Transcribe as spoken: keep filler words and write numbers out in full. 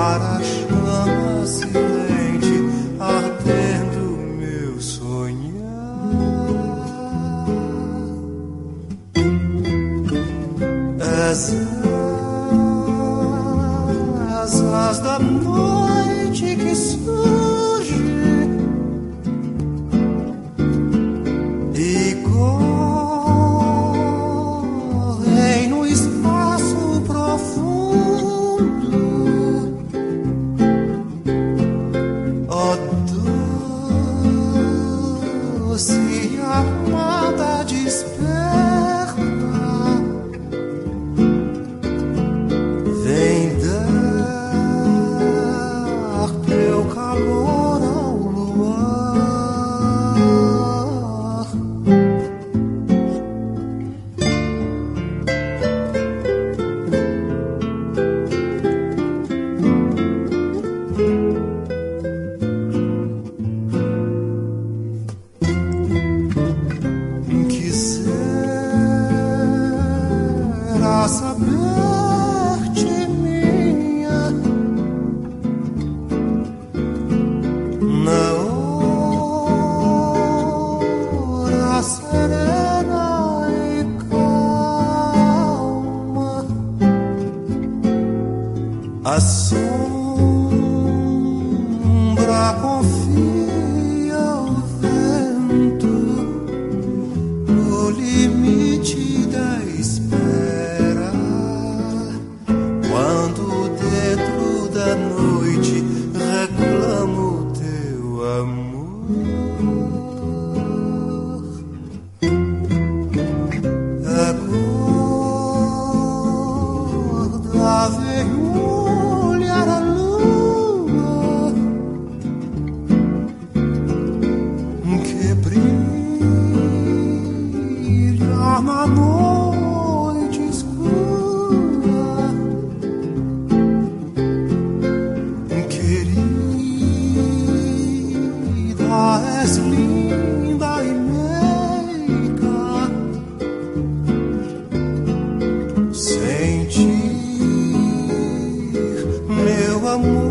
para a chama silente ardendo meu sonhar. As asas da noite que surge e correm no espaço profundo. Ó doce amada desperta, vem dar teu calor ao luar. Quisera saber-te minha na hora serena e calma. A sombra confia ao vento no limite da espera, quando dentro da noite reclamo teu amor. Acorda, vem olhar a lua que brilha na noite escura. Querida, és linda e meiga, sentir meu amor